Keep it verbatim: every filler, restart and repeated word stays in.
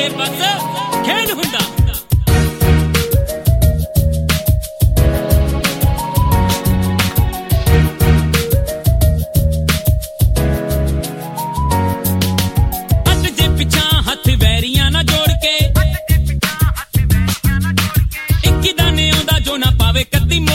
ਇਹ ਬਸ ਖੇਡ ਹੁੰਦਾ ਹੱਥ ਜੇ ਪਿਛਾਂ ਹੱਥ ਵੈਰੀਆਂ ਨਾ ਜੋੜ ਕੇ ਇੱਕ ਦਾ ਨੇ ਆਉਂਦਾ ਜੋ ਨਾ ਪਾਵੇ ਕੱਦੀ